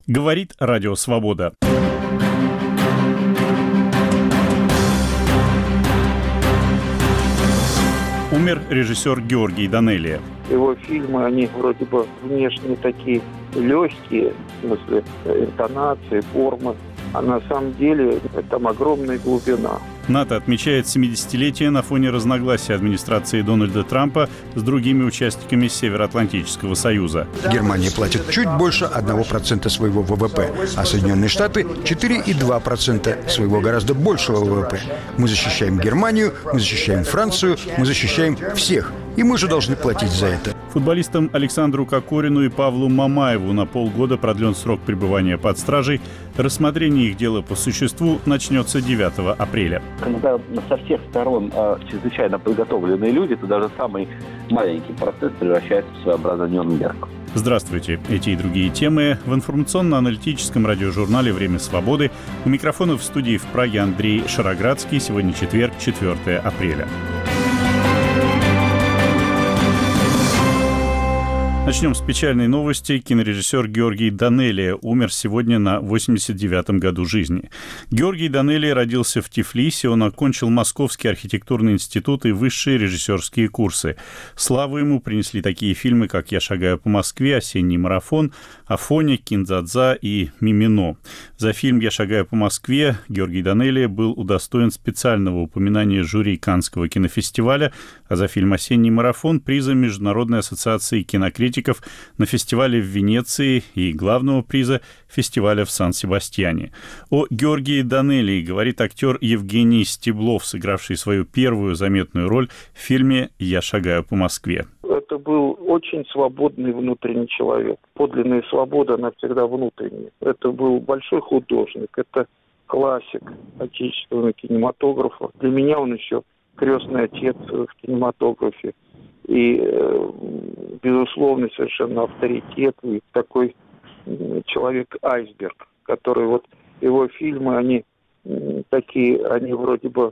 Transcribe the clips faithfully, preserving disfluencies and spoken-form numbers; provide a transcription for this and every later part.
Говорит Радио Свобода. Умер режиссер Георгий Данелия. Его фильмы, они вроде бы внешне такие легкие, в смысле интонации, формы, а на самом деле там огромная глубина. НАТО отмечает семидесятилетие на фоне разногласий администрации Дональда Трампа с другими участниками Североатлантического союза. Германия платит чуть больше одного процента своего ВВП, а Соединенные Штаты – четыре целых две десятых процента своего гораздо большего ВВП. Мы защищаем Германию, мы защищаем Францию, мы защищаем всех. И мы же должны платить за это. Футболистам Александру Кокорину и Павлу Мамаеву на полгода продлен срок пребывания под стражей. Рассмотрение их дела по существу начнется девятого апреля. Когда со всех сторон э, чрезвычайно подготовленные люди, то даже самый маленький процесс превращается в своеобразный Нюрнберг. Здравствуйте. Эти и другие темы в информационно-аналитическом радиожурнале «Время свободы». У микрофона в студии в Праге Андрей Шароградский. Сегодня четверг, четвёртого апреля. Начнем с печальной новости. Кинорежиссер Георгий Данелия умер сегодня на восемьдесят девятом году жизни. Георгий Данелия родился в Тифлисе. Он окончил Московский архитектурный институт и высшие режиссерские курсы. Славу ему принесли такие фильмы, как «Я шагаю по Москве», «Осенний марафон», «Афоня», «Кин-дза-дза» и «Мимино». За фильм «Я шагаю по Москве» Георгий Данелия был удостоен специального упоминания жюри Каннского кинофестиваля, а за фильм «Осенний марафон» приза Международной ассоциации кинокритиков на фестивале в Венеции и главного приза фестиваля в Сан-Себастьяне. О Георгии Данелии говорит актер Евгений Стеблов, сыгравший свою первую заметную роль в фильме «Я шагаю по Москве». Это был очень свободный внутренний человек. Подлинная свобода, она всегда внутренняя. Это был большой художник, это классик отечественного кинематографа. Для меня он еще крестный отец в кинематографе. И, безусловно, совершенно авторитет, и такой человек-айсберг, который вот его фильмы, они такие, они вроде бы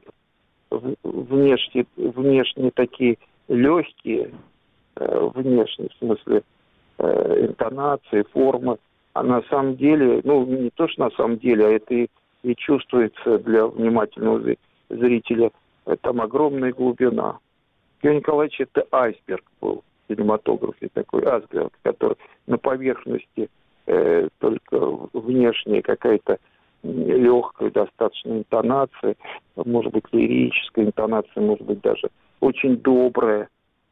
внешне, внешне такие легкие, внешне, в смысле интонации, формы, а на самом деле, ну, не то, что на самом деле, а это и, и чувствуется для внимательного зрителя, там огромная глубина. Георгий Николаевич — это айсберг был в кинематографе, такой айсберг, который на поверхности э, только внешняя какая-то легкая достаточно интонация, может быть, лирическая интонация, может быть, даже очень добрая,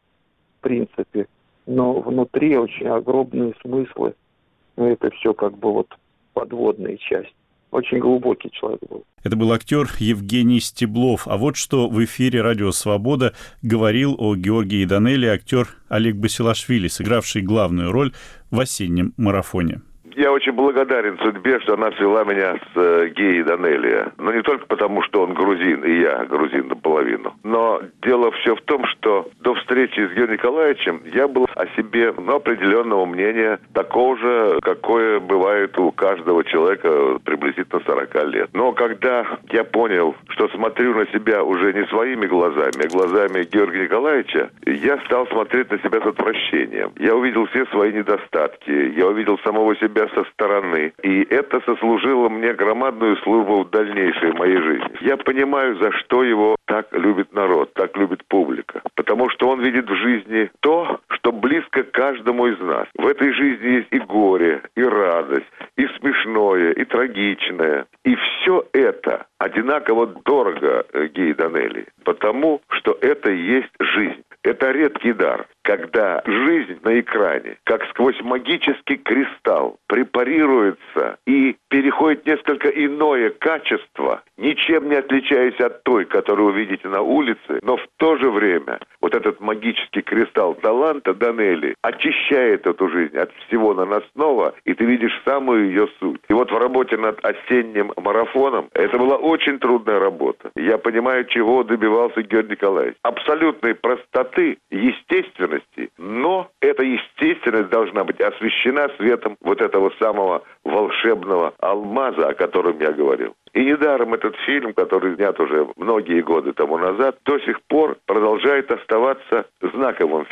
в принципе, но внутри очень огромные смыслы. Ну, это все как бы вот подводная часть. Очень глубокий человек был. Это был актер Евгений Стеблов. А вот что в эфире «Радио Свобода» говорил о Георгии Данелии актер Олег Басилашвили, сыгравший главную роль в «Осеннем марафоне». Я очень благодарен судьбе, что она свела меня с э, Геей Данелия. Но не только потому, что он грузин, и я грузин наполовину. Но дело все в том, что до встречи с Георгием Николаевичем я был о себе ну, определенного мнения, такого же, какое бывает у каждого человека приблизительно сорок лет. Но когда я понял, что смотрю на себя уже не своими глазами, а глазами Георгия Николаевича, я стал смотреть на себя с отвращением. Я увидел все свои недостатки, я увидел самого себя со стороны. И это сослужило мне громадную службу в дальнейшей моей жизни. Я понимаю, за что его так любит народ, так любит публика. Потому что он видит в жизни то, что близко каждому из нас. В этой жизни есть и горе, и радость, и смешное, и трагичное. И все это одинаково дорого Гее Данелии. Потому что это и есть жизнь. Это редкий дар, когда жизнь на экране, как сквозь магический кристалл, препарируется и переходит в несколько иное качество, ничем не отличаясь от той, которую вы видите на улице, но в то же время вот этот магический кристалл таланта Данелии очищает эту жизнь от всего наносного, и ты видишь самую ее суть. И вот в работе над «Осенним марафоном» это была очень трудная работа. Я понимаю, чего добивался Георгий Николаевич. Абсолютной простоты, естественности, но эта естественность должна быть освещена светом вот этого самого волшебного алмаза, о котором я говорил. И недаром этот фильм, который снят уже многие годы тому назад, до сих пор продолжает оставаться знаковым фильмом.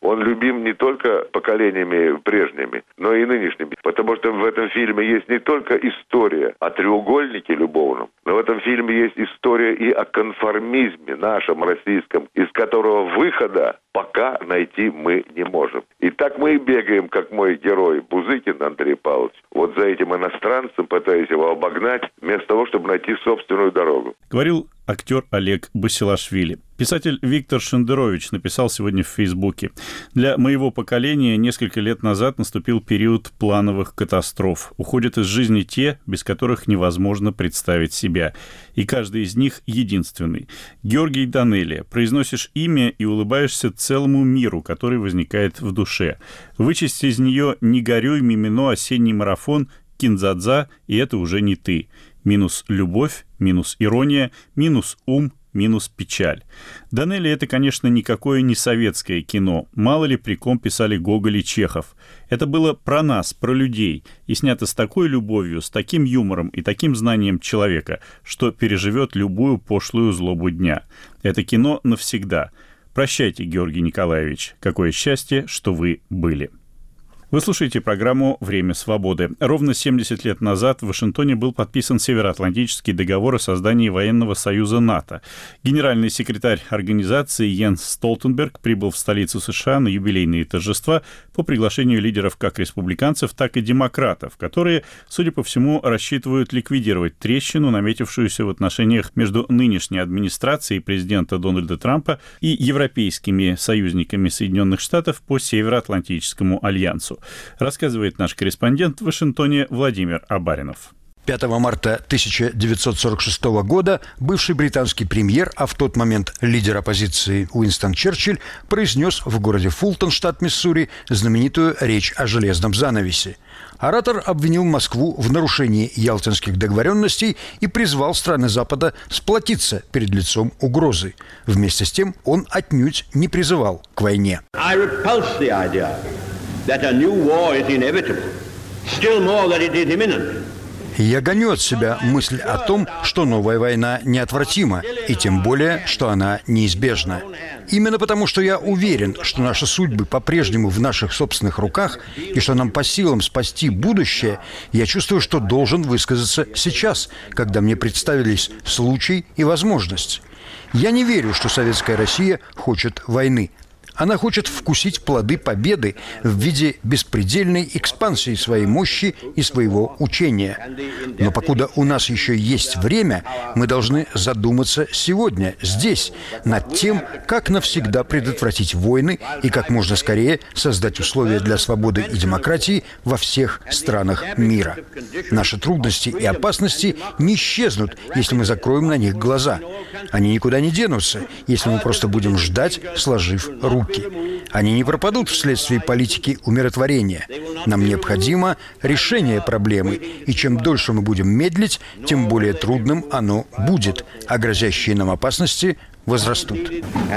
Он любим не только поколениями прежними, но и нынешними. Потому что в этом фильме есть не только история о треугольнике любовном, но в этом фильме есть история и о конформизме нашем российском, из которого выхода пока найти мы не можем. И так мы и бегаем, как мой герой Бузыкин Андрей Павлович, вот за этим иностранцем, пытаясь его обогнать, вместо того, чтобы найти собственную дорогу. Говорил актер Олег Басилашвили. Писатель Виктор Шендерович написал сегодня в Фейсбуке: «Для моего поколения несколько лет назад наступил период плановых катастроф. Уходят из жизни те, без которых невозможно представить себя. И каждый из них единственный. Георгий Данелия. Произносишь имя и улыбаешься целому миру, который возникает в душе. Вычесть из нее «Не горюй», «Мимино», «Осенний марафон», «Киндзадза», и это уже не ты. Минус любовь, минус ирония, минус ум, минус печаль. Данелия — это, конечно, никакое не советское кино. Мало ли при ком писали Гоголь и Чехов. Это было про нас, про людей, и снято с такой любовью, с таким юмором и таким знанием человека, что переживет любую пошлую злобу дня. Это кино навсегда. Прощайте, Георгий Николаевич. Какое счастье, что вы были». Вы слушаете программу «Время свободы». Ровно семьдесят лет назад в Вашингтоне был подписан Североатлантический договор о создании военного союза НАТО. Генеральный секретарь организации Йенс Столтенберг прибыл в столицу США на юбилейные торжества по приглашению лидеров как республиканцев, так и демократов, которые, судя по всему, рассчитывают ликвидировать трещину, наметившуюся в отношениях между нынешней администрацией президента Дональда Трампа и европейскими союзниками Соединенных Штатов по Североатлантическому альянсу. Рассказывает наш корреспондент в Вашингтоне Владимир Абаринов. пятого марта тысяча девятьсот сорок шестого года бывший британский премьер, а в тот момент лидер оппозиции Уинстон Черчилль, произнес в городе Фултон, штат Миссури, знаменитую речь о железном занавесе. Оратор обвинил Москву в нарушении ялтинских договоренностей и призвал страны Запада сплотиться перед лицом угрозы. Вместе с тем он отнюдь не призывал к войне. Я гоню от себя мысль о том, что новая война неотвратима, и тем более, что она неизбежна. Именно потому, что я уверен, что наши судьбы по-прежнему в наших собственных руках, и что нам по силам спасти будущее, я чувствую, что должен высказаться сейчас, когда мне представились случай и возможность. Я не верю, что советская Россия хочет войны. Она хочет вкусить плоды победы в виде беспредельной экспансии своей мощи и своего учения. Но покуда у нас еще есть время, мы должны задуматься сегодня, здесь, над тем, как навсегда предотвратить войны и как можно скорее создать условия для свободы и демократии во всех странах мира. Наши трудности и опасности не исчезнут, если мы закроем на них глаза. Они никуда не денутся, если мы просто будем ждать, сложив руки. Они не пропадут вследствие политики умиротворения. Нам необходимо решение проблемы, и чем дольше мы будем медлить, тем более трудным оно будет, а грозящие нам опасности возрастут.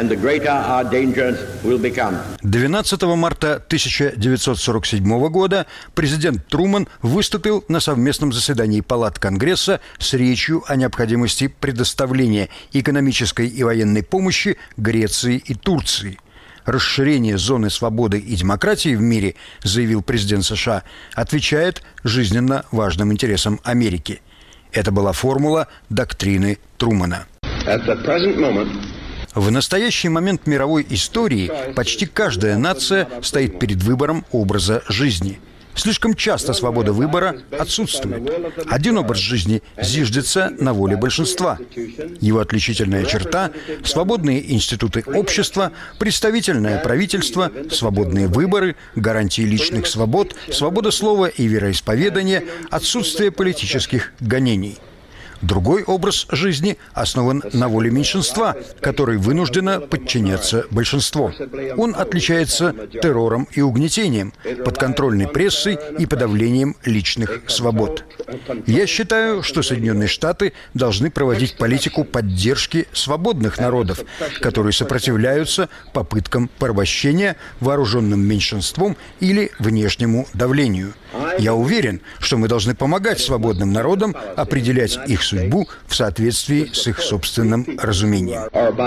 двенадцатого марта тысяча девятьсот сорок седьмого года президент Труман выступил на совместном заседании палат Конгресса с речью о необходимости предоставления экономической и военной помощи Греции и Турции. Расширение зоны свободы и демократии в мире, заявил президент США, отвечает жизненно важным интересам Америки. Это была формула доктрины Трумана. В настоящий момент мировой истории почти каждая нация стоит перед выбором образа жизни. Слишком часто свобода выбора отсутствует. Один образ жизни зиждется на воле большинства. Его отличительная черта – свободные институты общества, представительное правительство, свободные выборы, гарантии личных свобод, свобода слова и вероисповедания, отсутствие политических гонений. Другой образ жизни основан на воле меньшинства, которое вынуждено подчиняться большинству. Он отличается террором и угнетением, подконтрольной прессой и подавлением личных свобод. Я считаю, что Соединенные Штаты должны проводить политику поддержки свободных народов, которые сопротивляются попыткам порабощения вооруженным меньшинством или внешнему давлению. Я уверен, что мы должны помогать свободным народам определять их судьбу в соответствии с их собственным разумением.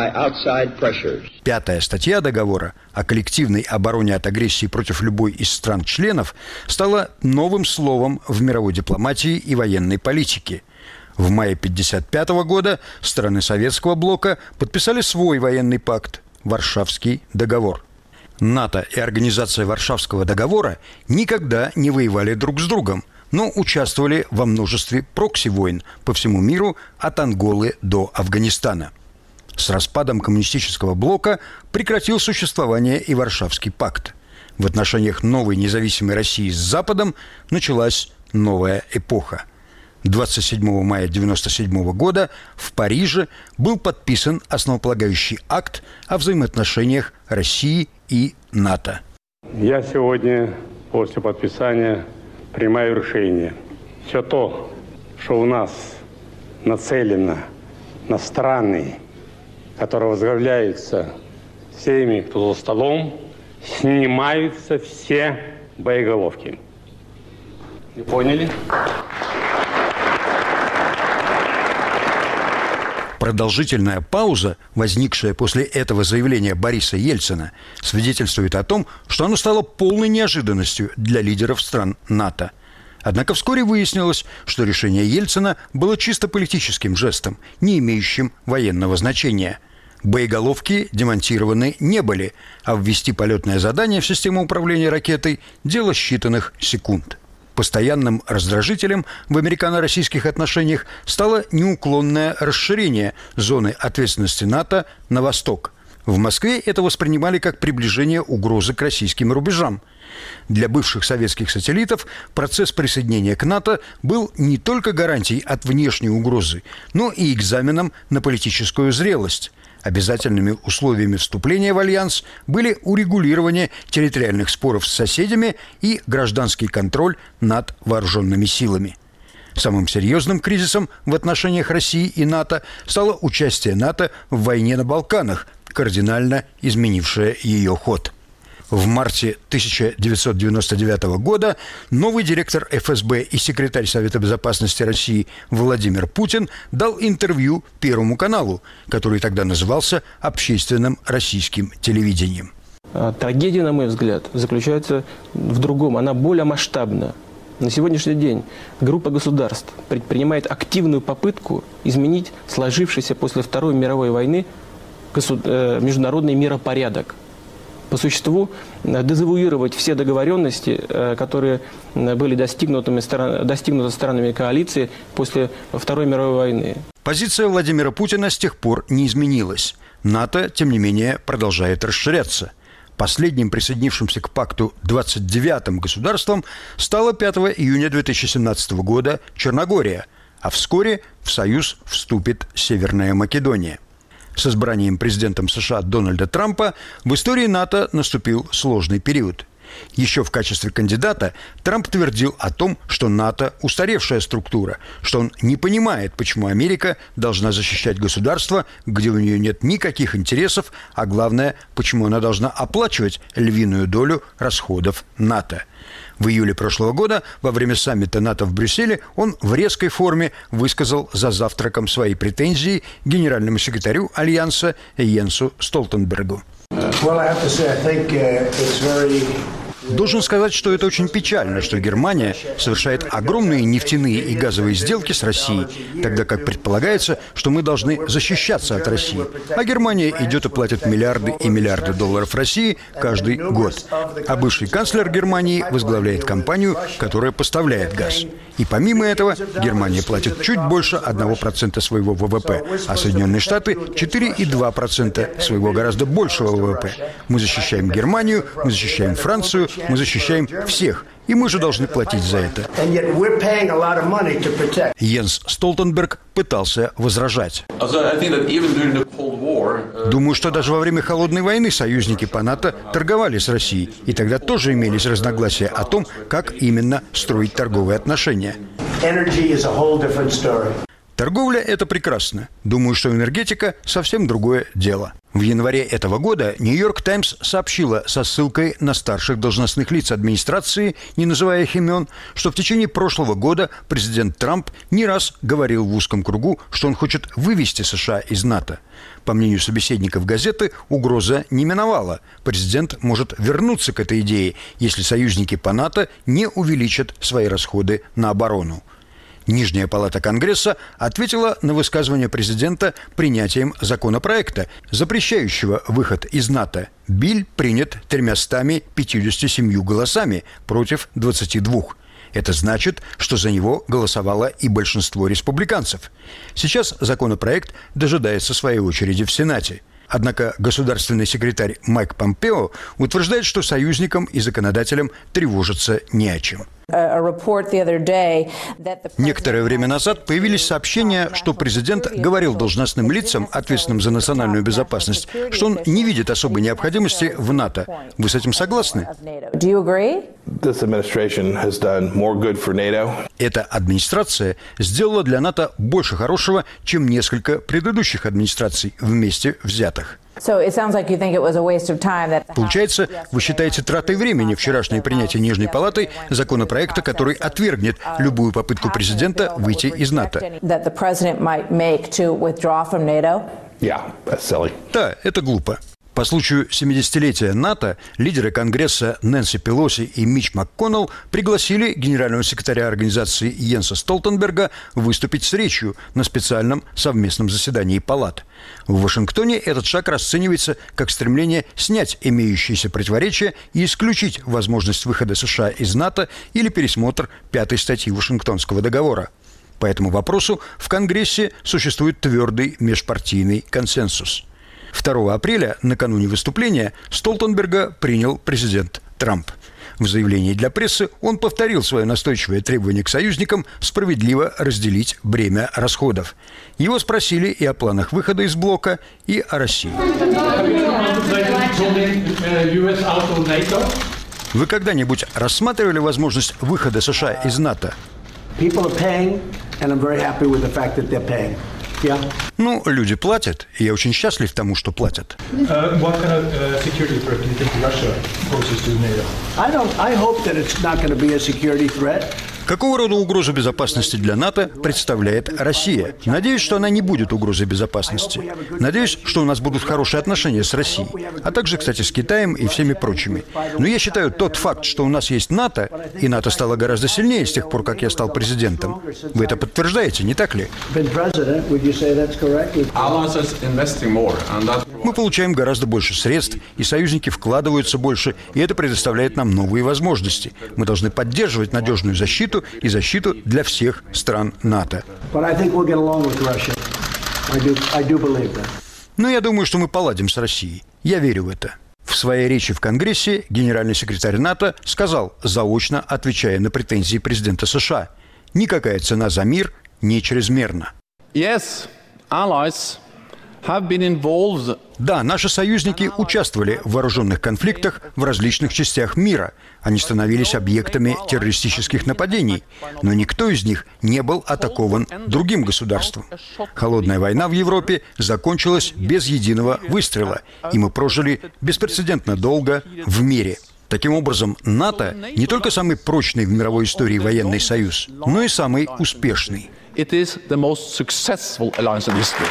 Пятая статья договора о коллективной обороне от агрессии против любой из стран-членов стала новым словом в мировой дипломатии и военной политике. В мае тысяча девятьсот пятьдесят пятого года страны Советского блока подписали свой военный пакт – Варшавский договор. НАТО и Организация Варшавского договора никогда не воевали друг с другом, но участвовали во множестве прокси-войн по всему миру от Анголы до Афганистана. С распадом коммунистического блока прекратил существование и Варшавский пакт. В отношениях новой независимой России с Западом началась новая эпоха. двадцать седьмого мая тысяча девятьсот девяносто седьмого года в Париже был подписан основополагающий акт о взаимоотношениях России и НАТО. Я сегодня после подписания принимаю решение. Все то, что у нас нацелено на страны, которые возглавляются всеми, кто за столом, снимаются все боеголовки. Вы поняли? Продолжительная пауза, возникшая после этого заявления Бориса Ельцина, свидетельствует о том, что оно стало полной неожиданностью для лидеров стран НАТО. Однако вскоре выяснилось, что решение Ельцина было чисто политическим жестом, не имеющим военного значения. Боеголовки демонтированы не были, а ввести полетное задание в систему управления ракетой – дело считанных секунд. Постоянным раздражителем в американо-российских отношениях стало неуклонное расширение зоны ответственности НАТО на восток. В Москве это воспринимали как приближение угрозы к российским рубежам. Для бывших советских сателлитов процесс присоединения к НАТО был не только гарантией от внешней угрозы, но и экзаменом на политическую зрелость. Обязательными условиями вступления в альянс были урегулирование территориальных споров с соседями и гражданский контроль над вооруженными силами. Самым серьезным кризисом в отношениях России и НАТО стало участие НАТО в войне на Балканах, кардинально изменившее ее ход. В марте тысяча девятьсот девяносто девятого года новый директор эф эс бэ и секретарь Совета безопасности России Владимир Путин дал интервью Первому каналу, который тогда назывался общественным российским телевидением. Трагедия, на мой взгляд, заключается в другом. Она более масштабна. На сегодняшний день группа государств предпринимает активную попытку изменить сложившийся после Второй мировой войны международный миропорядок. По существу, дезавуировать все договоренности, которые были достигнуты, достигнуты странами коалиции после Второй мировой войны. Позиция Владимира Путина с тех пор не изменилась. НАТО, тем не менее, продолжает расширяться. Последним присоединившимся к пакту двадцать девятым государством стало пятого июня две тысячи семнадцатого года Черногория, а вскоре в Союз вступит Северная Македония. С избранием президентом США Дональда Трампа в истории НАТО наступил сложный период. Еще в качестве кандидата Трамп твердил о том, что НАТО – устаревшая структура, что он не понимает, почему Америка должна защищать государство, где у нее нет никаких интересов, а главное, почему она должна оплачивать львиную долю расходов НАТО. В июле прошлого года, во время саммита НАТО в Брюсселе, он в резкой форме высказал за завтраком свои претензии генеральному секретарю Альянса Йенсу Столтенбергу. Должен сказать, что это очень печально, что Германия совершает огромные нефтяные и газовые сделки с Россией, тогда как предполагается, что мы должны защищаться от России. А Германия идет и платит миллиарды и миллиарды долларов России каждый год. А бывший канцлер Германии возглавляет компанию, которая поставляет газ. И помимо этого, Германия платит чуть больше одного процента своего вэ вэ пэ, а Соединенные Штаты – четыре и два десятых процента своего гораздо большего вэ вэ пэ. Мы защищаем Германию, мы защищаем Францию, мы защищаем всех. И мы же должны платить за это. Йенс Столтенберг пытался возражать. Думаю, что даже во время Холодной войны союзники по НАТО торговали с Россией. И тогда тоже имелись разногласия о том, как именно строить торговые отношения. Торговля – это прекрасно. Думаю, что энергетика – совсем другое дело. В январе этого года «Нью-Йорк Таймс» сообщила со ссылкой на старших должностных лиц администрации, не называя их имен, что в течение прошлого года президент Трамп не раз говорил в узком кругу, что он хочет вывести США из НАТО. По мнению собеседников газеты, угроза не миновала. Президент может вернуться к этой идее, если союзники по НАТО не увеличат свои расходы на оборону. Нижняя палата Конгресса ответила на высказывание президента принятием законопроекта, запрещающего выход из НАТО. Биль принят тремястами пятьюдесятью семью голосами против двадцати двух. Это значит, что за него голосовало и большинство республиканцев. Сейчас законопроект дожидается своей очереди в Сенате. Однако государственный секретарь Майк Помпео утверждает, что союзникам и законодателям тревожиться не о чем. Некоторое время назад появились сообщения, что президент говорил должностным лицам, ответственным за национальную безопасность, что он не видит особой необходимости в НАТО. Вы с этим согласны? Эта администрация сделала для НАТО больше хорошего, чем несколько предыдущих администраций вместе взятых. Получается, вы считаете тратой времени вчерашнее принятие Нижней палатой законопроекта, который отвергнет любую попытку президента выйти из НАТО? Да, это глупо. По случаю семидесятилетия НАТО лидеры Конгресса Нэнси Пелоси и Митч МакКоннелл пригласили генерального секретаря организации Йенса Столтенберга выступить с речью на специальном совместном заседании палат. В Вашингтоне этот шаг расценивается как стремление снять имеющиеся противоречия и исключить возможность выхода США из НАТО или пересмотр пятой статьи Вашингтонского договора. По этому вопросу в Конгрессе существует твердый межпартийный консенсус. второго апреля, накануне выступления, Столтенберга принял президент Трамп. В заявлении для прессы он повторил свое настойчивое требование к союзникам справедливо разделить бремя расходов. Его спросили и о планах выхода из блока, и о России. Вы когда-нибудь рассматривали возможность выхода США из НАТО? Ну, люди платят, и я очень счастлив тому, что платят. Какого рода угрозу безопасности для НАТО представляет Россия? Надеюсь, что она не будет угрозой безопасности. Надеюсь, что у нас будут хорошие отношения с Россией, а также, кстати, с Китаем и всеми прочими. Но я считаю, тот факт, что у нас есть НАТО, и НАТО стало гораздо сильнее с тех пор, как я стал президентом, вы это подтверждаете, не так ли? Мы получаем гораздо больше средств, и союзники вкладываются больше, и это предоставляет нам новые возможности. Мы должны поддерживать надежную защиту и защиту для всех стран НАТО. Но я думаю, что мы поладим с Россией. Я верю в это. В своей речи в Конгрессе генеральный секретарь НАТО сказал, заочно отвечая на претензии президента США: «Никакая цена за мир не чрезмерна». Yes, allies have been involved. Да, наши союзники участвовали в вооруженных конфликтах в различных частях мира. Они становились объектами террористических нападений, но никто из них не был атакован другим государством. Холодная война в Европе закончилась без единого выстрела, и мы прожили беспрецедентно долго в мире. Таким образом, НАТО не только самый прочный в мировой истории военный союз, но и самый успешный. It is the most successful alliance in history.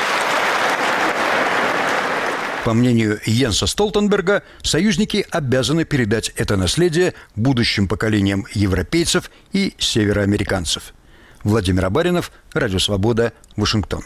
По мнению Йенса Столтенберга, союзники обязаны передать это наследие будущим поколениям европейцев и североамериканцев. Владимир Абаринов, Радио Свобода, Вашингтон.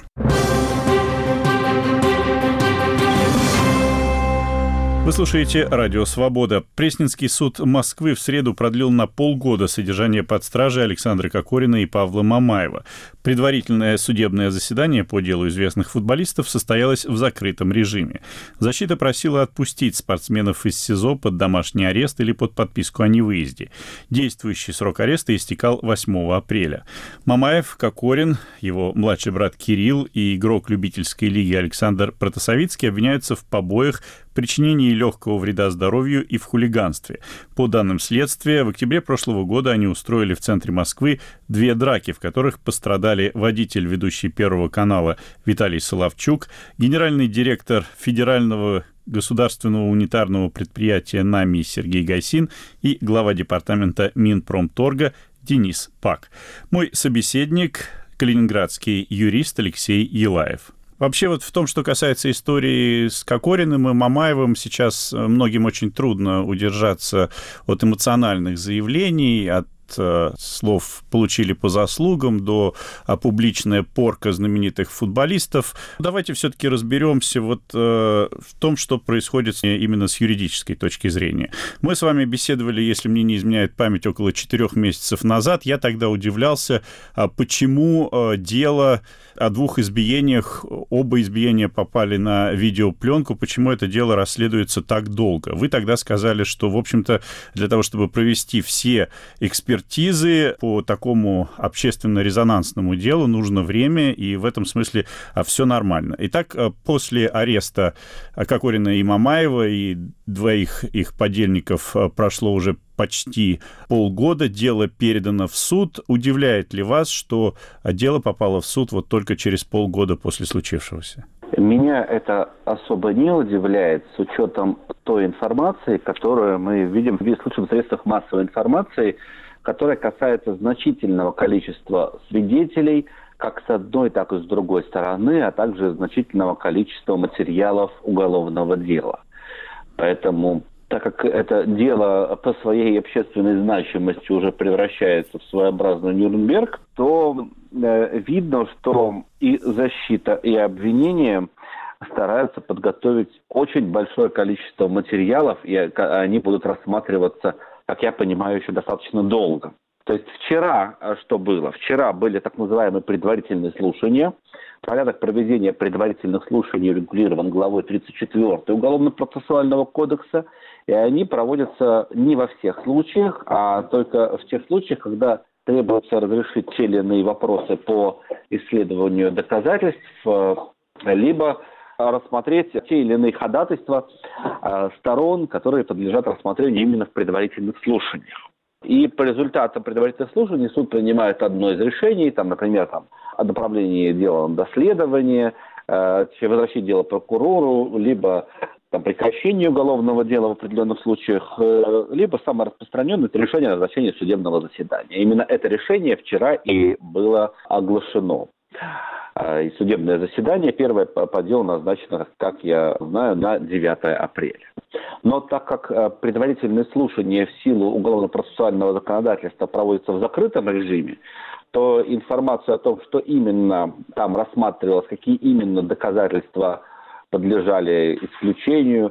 Вы слушаете «Радио Свобода». Пресненский суд Москвы в среду продлил на полгода содержание под стражей Александра Кокорина и Павла Мамаева. Предварительное судебное заседание по делу известных футболистов состоялось в закрытом режиме. Защита просила отпустить спортсменов из СИЗО под домашний арест или под подписку о невыезде. Действующий срок ареста истекал восьмого апреля. Мамаев, Кокорин, его младший брат Кирилл и игрок любительской лиги Александр Протасовицкий обвиняются в побоях, причинении легкого вреда здоровью и в хулиганстве. По данным следствия, в октябре прошлого года они устроили в центре Москвы две драки, в которых пострадали стали водитель, ведущий Первого канала Виталий Соловчук, генеральный директор Федерального государственного унитарного предприятия НАМИ Сергей Гайсин и глава департамента Минпромторга Денис Пак. Мой собеседник – калининградский юрист Алексей Елаев. Вообще вот в том, что касается истории с Кокориным и Мамаевым, сейчас многим очень трудно удержаться от эмоциональных заявлений, от слов «получили по заслугам» до публичная порка знаменитых футболистов. Давайте все-таки разберемся вот э, в том, что происходит именно с юридической точки зрения. Мы с вами беседовали, если мне не изменяет память, около четырех месяцев назад. Я тогда удивлялся, почему э, дело о двух избиениях, оба избиения попали на видеопленку, почему это дело расследуется так долго. Вы тогда сказали, что, в общем-то, для того, чтобы провести все экспертизы, Экспертизы по такому общественно-резонансному делу нужно время, и в этом смысле все нормально. Итак, после ареста Кокорина и Мамаева и двоих их подельников прошло уже почти полгода, дело передано в суд. Удивляет ли вас, что дело попало в суд вот только через полгода после случившегося? Меня это особо не удивляет с учетом той информации, которую мы видим в случае в средствах массовой информации, которая касается значительного количества свидетелей, как с одной, так и с другой стороны, а также значительного количества материалов уголовного дела. Поэтому, так как это дело по своей общественной значимости уже превращается в своеобразный Нюрнберг, то э, видно, что и защита, и обвинение стараются подготовить очень большое количество материалов, и они будут рассматриваться, как я понимаю, еще достаточно долго. То есть вчера что было? Вчера были так называемые предварительные слушания. Порядок проведения предварительных слушаний регулирован главой тридцать четвёртой Уголовно-процессуального кодекса, и они проводятся не во всех случаях, а только в тех случаях, когда требуется разрешить те или иные вопросы по исследованию доказательств, либо рассмотреть те или иные ходатайства э, сторон, которые подлежат рассмотрению именно в предварительных слушаниях. И по результатам предварительных слушаний суд принимает одно из решений, там, например, там, о направлении дела на доследование, э, возвращение дела прокурору, либо там, прекращение уголовного дела в определенных случаях, э, либо самое распространенное – это решение о назначении судебного заседания. Именно это решение вчера и было оглашено. И судебное заседание первое по делу назначено, как я знаю, на девятое апреля. Но так как предварительные слушания в силу уголовно-процессуального законодательства проводятся в закрытом режиме, то информация о том, что именно там рассматривалось, какие именно доказательства подлежали исключению,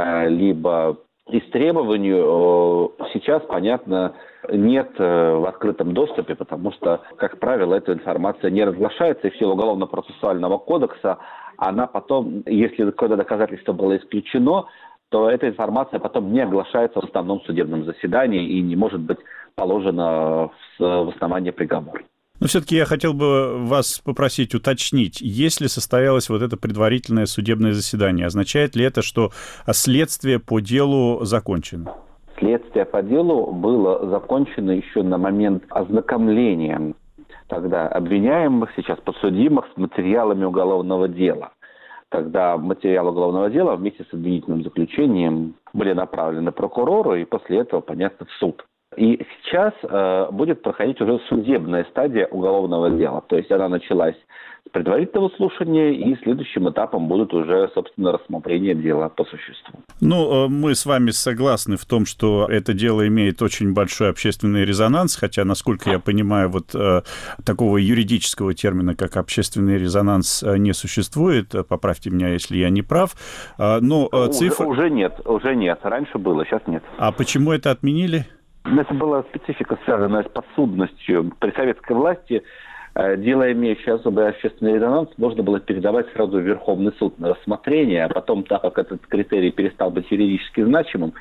либо истребованию, сейчас, понятно, нет в открытом доступе, потому что, как правило, эта информация не разглашается, и в силу Уголовно-процессуального кодекса она потом, если какое-то доказательство было исключено, то эта информация потом не оглашается в основном судебном заседании и не может быть положена в основание приговора. Но все-таки я хотел бы вас попросить уточнить, если состоялось вот это предварительное судебное заседание, означает ли это, что следствие по делу закончено? Следствие по делу было закончено еще на момент ознакомления тогда обвиняемых, сейчас подсудимых, с материалами уголовного дела. Когда материалы уголовного дела вместе с обвинительным заключением были направлены прокурору и после этого, понятно, в суд. И сейчас э, будет проходить уже судебная стадия уголовного дела. То есть она началась с предварительного слушания, и следующим этапом будут уже, собственно, рассмотрение дела по существу. Ну, мы с вами согласны в том, что это дело имеет очень большой общественный резонанс, хотя, насколько я понимаю, вот э, такого юридического термина, как общественный резонанс, не существует. Поправьте меня, если я не прав. Э, но э, цифры... Уже, уже нет, уже нет. Раньше было, сейчас нет. А почему это отменили? Это была специфика, связанная с подсудностью. При советской власти дело, имеющее особый общественный резонанс, можно было передавать сразу в Верховный суд на рассмотрение, а потом, так как этот критерий перестал быть юридически значимым,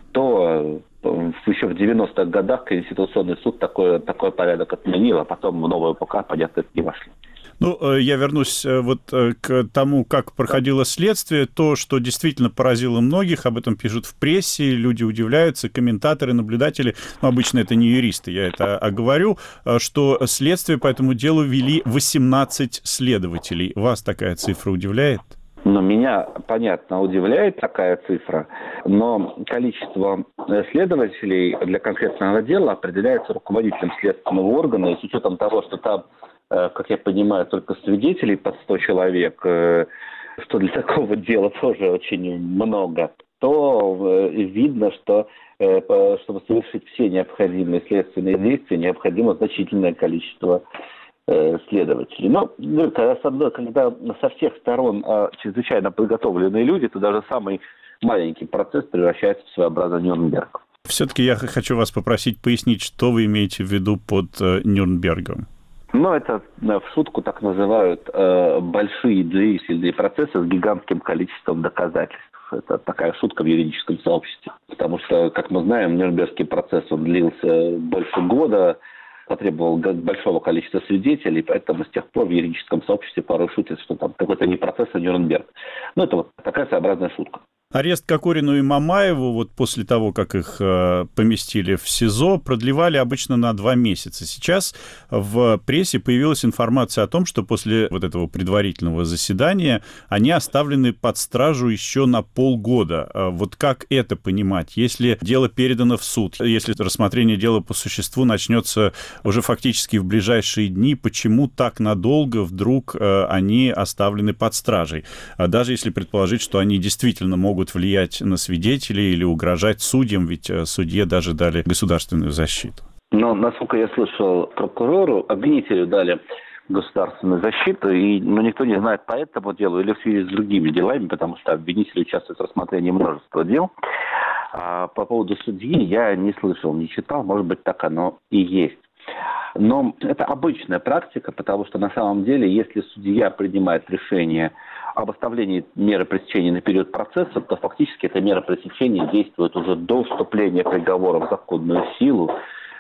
то еще в девяностых годах Конституционный суд такой, такой порядок отменил, а потом в новую ПК, понятно, это не вошли. Ну, я вернусь вот к тому, как проходило следствие. То, что действительно поразило многих, об этом пишут в прессе, люди удивляются, комментаторы, наблюдатели, ну, обычно это не юристы, я это оговорю, что следствие по этому делу вели восемнадцать следователей. Вас такая цифра удивляет? Ну, меня, понятно, удивляет такая цифра, но количество следователей для конкретного дела определяется руководителем следственного органа, и с учетом того, что там, как я понимаю, только свидетелей под сто человек, что для такого дела тоже очень много, то видно, что чтобы совершить все необходимые следственные действия, необходимо значительное количество следователей. Но когда, когда со всех сторон чрезвычайно подготовленные люди, то даже самый маленький процесс превращается в своеобразный Нюрнберг. Все-таки я хочу вас попросить пояснить, что вы имеете в виду под Нюрнбергом. Ну, это в шутку так называют э, большие длительные процессы с гигантским количеством доказательств. Это такая шутка в юридическом сообществе. Потому что, как мы знаем, Нюрнбергский процесс, он длился больше года, потребовал большого количества свидетелей, поэтому с тех пор в юридическом сообществе порой шутят, что там какой-то не процесс, а Нюрнберг. Ну, это вот такая своеобразная шутка. Арест Кокорину и Мамаеву, вот после того, как их э, поместили в СИЗО, продлевали обычно на два месяца. Сейчас в прессе появилась информация о том, что после вот этого предварительного заседания они оставлены под стражу еще на полгода. Вот как это понимать? Если дело передано в суд, если рассмотрение дела по существу начнется уже фактически в ближайшие дни, почему так надолго вдруг э, они оставлены под стражей? Даже если предположить, что они действительно могут могут влиять на свидетелей или угрожать судьям, ведь судье даже дали государственную защиту. Но, насколько я слышал, прокурору, обвинителю дали государственную защиту, и ну, никто не знает по этому делу или в связи с другими делами, потому что обвинители участвуют в рассмотрении множества дел. А по поводу судьи я не слышал, не читал, может быть, так оно и есть. Но это обычная практика, потому что на самом деле, если судья принимает решение об оставлении меры пресечения на период процесса, то фактически эта мера пресечения действует уже до вступления приговора в законную силу,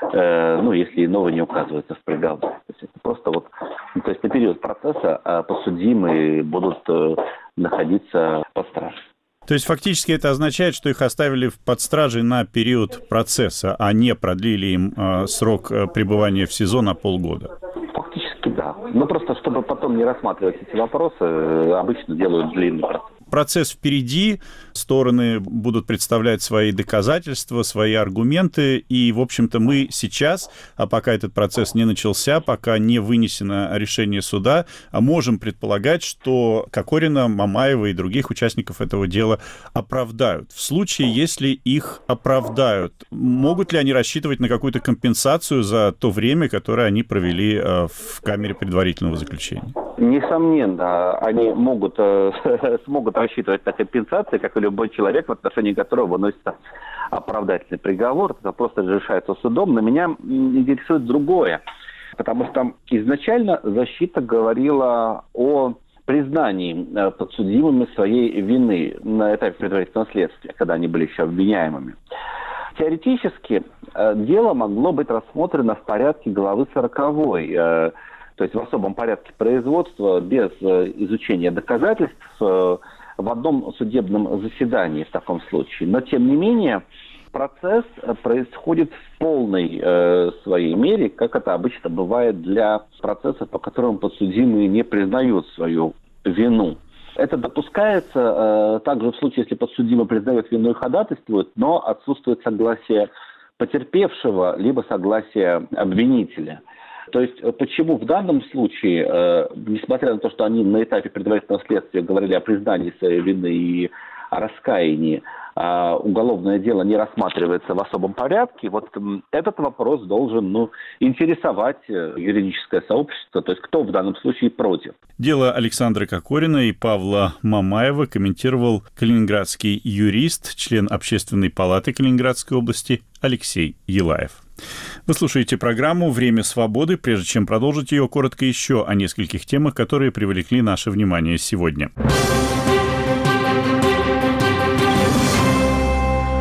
э, ну, если иного не указывается в приговоре. То есть это просто вот, ну, то есть на период процесса э, подсудимые будут э, находиться под стражей. То есть фактически это означает, что их оставили под стражей на период процесса, а не продлили им э, срок пребывания в СИЗО на полгода? Фактически да. Но просто чтобы потом не рассматривать эти вопросы, обычно делают длинный процесс. Процесс впереди, стороны будут представлять свои доказательства, свои аргументы, и, в общем-то, мы сейчас, а пока этот процесс не начался, пока не вынесено решение суда, можем предполагать, что Кокорина, Мамаева и других участников этого дела оправдают. В случае, если их оправдают, могут ли они рассчитывать на какую-то компенсацию за то время, которое они провели в камере предварительного заключения? Несомненно, они могут, э, смогут рассчитывать на компенсации, как и любой человек, в отношении которого выносится оправдательный приговор. Это просто решается судом. Но меня интересует другое, потому что изначально защита говорила о признании подсудимыми своей вины на этапе предварительного следствия, когда они были еще обвиняемыми. Теоретически дело могло быть рассмотрено в порядке главы сороковой, то есть в особом порядке производства, без изучения доказательств, в одном судебном заседании в таком случае. Но, тем не менее, процесс происходит в полной э, своей мере, как это обычно бывает для процессов, по которым подсудимые не признают свою вину. Это допускается э, также в случае, если подсудимый признает вину и ходатайствует, но отсутствует согласие потерпевшего, либо согласие обвинителя. То есть почему в данном случае, э, несмотря на то, что они на этапе предварительного следствия говорили о признании своей вины и о раскаянии, э, уголовное дело не рассматривается в особом порядке, вот э, этот вопрос должен ну, интересовать юридическое сообщество, то есть кто в данном случае против. Дело Александра Кокорина и Павла Мамаева комментировал калининградский юрист, член Общественной палаты Калининградской области Алексей Елаев. Вы слушаете программу «Время свободы». Прежде чем продолжить ее, коротко еще о нескольких темах, которые привлекли наше внимание сегодня.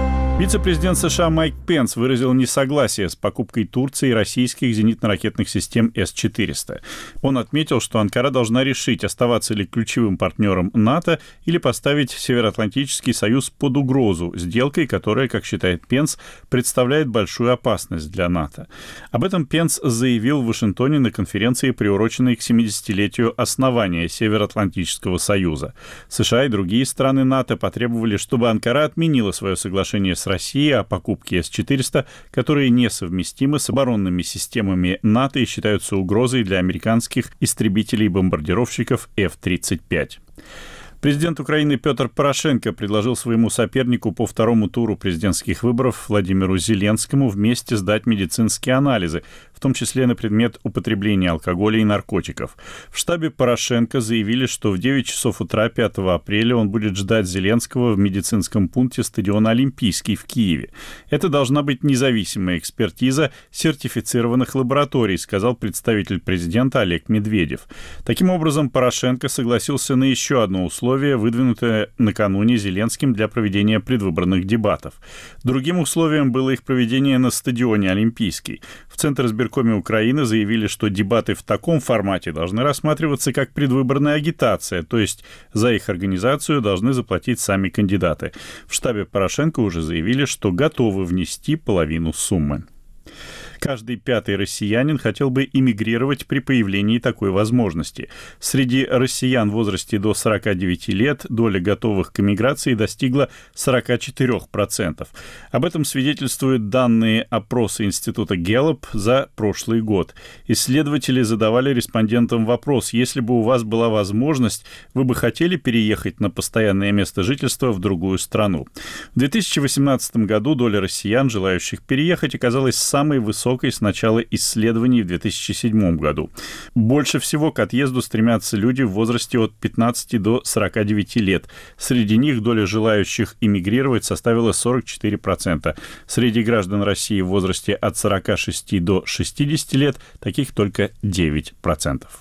Вице-президент США Майк Пенс выразил несогласие с покупкой Турции российских зенитно-ракетных систем С четыреста. Он отметил, что Анкара должна решить, оставаться ли ключевым партнером НАТО или поставить Североатлантический союз под угрозу сделкой, которая, как считает Пенс, представляет большую опасность для НАТО. Об этом Пенс заявил в Вашингтоне на конференции, приуроченной к семидесятилетию основания Североатлантического союза. США и другие страны НАТО потребовали, чтобы Анкара отменила свое соглашение с Россией о покупке С четыреста, которые несовместимы с оборонными системами НАТО и считаются угрозой для американских истребителей-бомбардировщиков Эф тридцать пять. Президент Украины Петр Порошенко предложил своему сопернику по второму туру президентских выборов Владимиру Зеленскому вместе сдать медицинские анализы, в том числе на предмет употребления алкоголя и наркотиков. В штабе Порошенко заявили, что в девять часов утра пятого апреля он будет ждать Зеленского в медицинском пункте стадиона «Олимпийский» в Киеве. Это должна быть независимая экспертиза сертифицированных лабораторий, сказал представитель президента Олег Медведев. Таким образом, Порошенко согласился на еще одно условие, выдвинутое накануне Зеленским для проведения предвыборных дебатов. Другим условием было их проведение на стадионе «Олимпийский». В Центр избиркоме Украины заявили, что дебаты в таком формате должны рассматриваться как предвыборная агитация, то есть за их организацию должны заплатить сами кандидаты. В штабе Порошенко уже заявили, что готовы внести половину суммы. Каждый пятый россиянин хотел бы эмигрировать при появлении такой возможности. Среди россиян в возрасте до сорока девяти лет доля готовых к эмиграции достигла сорок четыре процента. Об этом свидетельствуют данные опроса Института Гэллоп за прошлый год. Исследователи задавали респондентам вопрос: если бы у вас была возможность, вы бы хотели переехать на постоянное место жительства в другую страну? В две тысячи восемнадцатом году доля россиян, желающих переехать, оказалась самой высокой с начала исследований в две тысячи седьмом году. Больше всего к отъезду стремятся люди в возрасте от пятнадцати до сорока девяти лет. Среди них доля желающих эмигрировать составила сорок четыре процента. Среди граждан России в возрасте от сорока шести до шестидесяти лет таких только девять процентов.